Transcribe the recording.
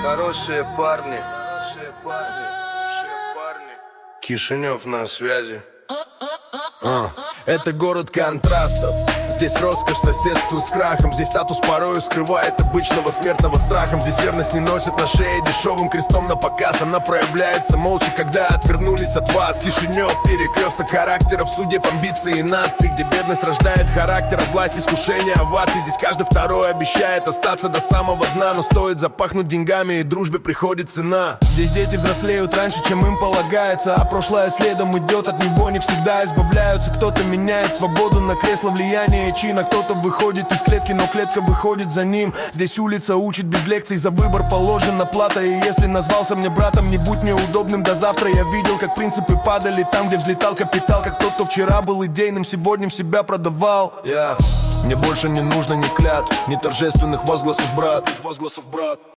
Хорошие парни. Кишинев на связи. Это город контрастов. Здесь роскошь соседствует с крахом. Здесь статус порою скрывает обычного смертного страхом. Здесь верность не носит на шее дешевым крестом на показ. Она проявляется молча, когда отвернулись от вас. Кишинев — перекресток характеров, судеб, амбиций и наций, где бедность рождает характер, а власть — искушение оваций. Здесь каждый второй обещает остаться до самого дна, но стоит запахнуть деньгами, и дружбе приходит цена. Здесь дети взрослеют раньше, чем им полагается, а прошлое следом идет, от него не всегда избавляются. Кто-то меняет свободу на кресло влияния чина, кто-то выходит из клетки, но клетка выходит за ним. Здесь улица учит без лекций, за выбор положена плата. И если назвался мне братом, не будь мне удобным до завтра. Я видел, как принципы падали там, где взлетал капитал, как тот, кто вчера был идейным, сегодня себя продавал. Мне больше не нужно ни клятв, ни торжественных возгласов, брат.